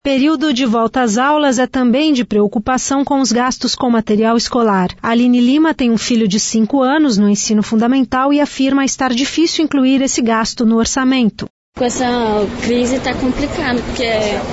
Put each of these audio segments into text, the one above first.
Período de volta às aulas é também de preocupação com os gastos com material escolar. Aline Lima tem um filho de 5 anos no ensino fundamental e afirma estar difícil incluir esse gasto no orçamento. Com essa crise está complicado, porque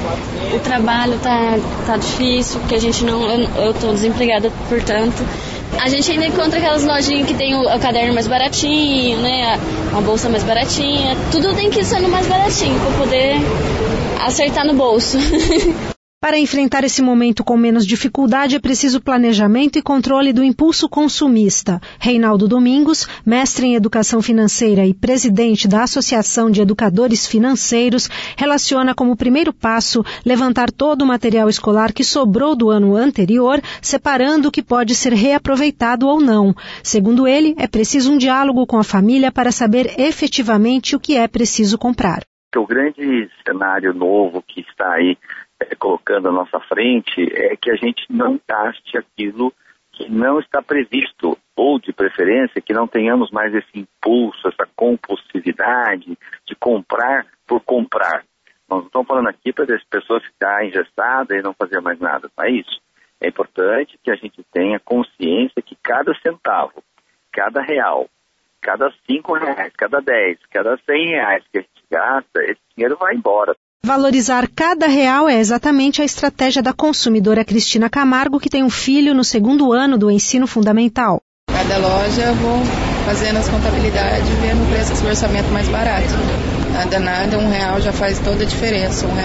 o trabalho tá difícil, porque eu estou desempregada, portanto. A gente ainda encontra aquelas lojinhas que tem o caderno mais baratinho, né? Uma bolsa mais baratinha. Tudo tem que ser no mais baratinho para poder acertar no bolso. Para enfrentar esse momento com menos dificuldade, é preciso planejamento e controle do impulso consumista. Reinaldo Domingos, mestre em Educação Financeira e presidente da Associação de Educadores Financeiros, relaciona como primeiro passo levantar todo o material escolar que sobrou do ano anterior, separando o que pode ser reaproveitado ou não. Segundo ele, é preciso um diálogo com a família para saber efetivamente o que é preciso comprar. O grande cenário novo que está aí colocando à nossa frente é que a gente não gaste aquilo que não está previsto, ou de preferência que não tenhamos mais esse impulso, essa compulsividade de comprar por comprar. Nós não estamos falando aqui para as pessoas ficarem engessadas e não fazer mais nada, não é isso. É importante que a gente tenha consciência que cada centavo, cada real, cada 5 reais, cada 10, cada 100 reais que a gente gasta, esse dinheiro vai embora. Valorizar cada real é exatamente a estratégia da consumidora Cristina Camargo, que tem um filho no 2º ano do ensino fundamental. Cada loja eu vou fazendo as contabilidades, vendo o preço do orçamento mais barato. Nada, R$1 já faz toda a diferença. R$1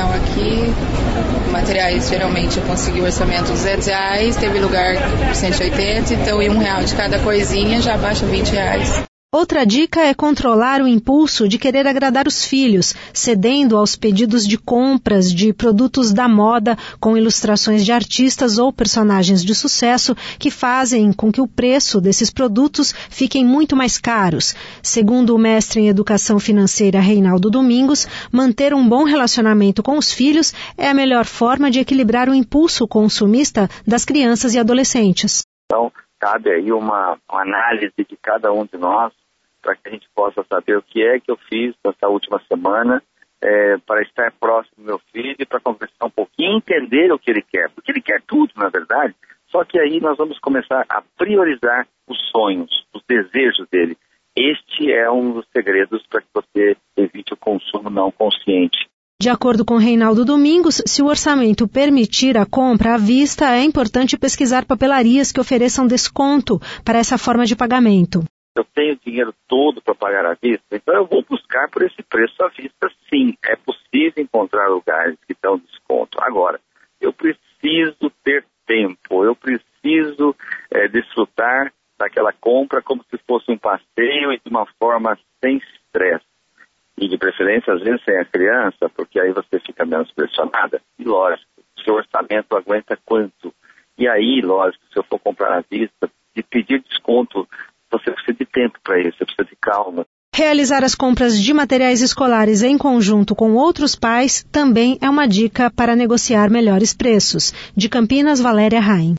aqui, materiais geralmente eu consegui o orçamento de R$200, teve lugar por 180, então e R$1 de cada coisinha já baixa R$20. Outra dica é controlar o impulso de querer agradar os filhos, cedendo aos pedidos de compras de produtos da moda com ilustrações de artistas ou personagens de sucesso que fazem com que o preço desses produtos fiquem muito mais caros. Segundo o mestre em Educação Financeira Reinaldo Domingos, manter um bom relacionamento com os filhos é a melhor forma de equilibrar o impulso consumista das crianças e adolescentes. Então, cabe aí uma análise de cada um de nós, para que a gente possa saber o que é que eu fiz nessa última semana para estar próximo do meu filho e para conversar um pouquinho, entender o que ele quer. Porque ele quer tudo, na verdade, só que aí nós vamos começar a priorizar os sonhos, os desejos dele. Este é um dos segredos para que você evite o consumo não consciente. De acordo com Reinaldo Domingos, se o orçamento permitir a compra à vista, é importante pesquisar papelarias que ofereçam desconto para essa forma de pagamento. Eu tenho dinheiro todo para pagar à vista, então eu vou buscar por esse preço à vista, sim. É possível encontrar lugares que dão desconto. Agora, eu preciso ter tempo, eu preciso desfrutar daquela compra como se fosse um passeio e de uma forma sem estresse. E de preferência, às vezes, sem a criança, porque aí você fica menos pressionada. E lógico, o seu orçamento aguenta quanto? E aí, lógico, se eu for comprar à vista, de pedir desconto, você precisa de tempo para isso, você precisa de calma. Realizar as compras de materiais escolares em conjunto com outros pais também é uma dica para negociar melhores preços. De Campinas, Valéria Raim.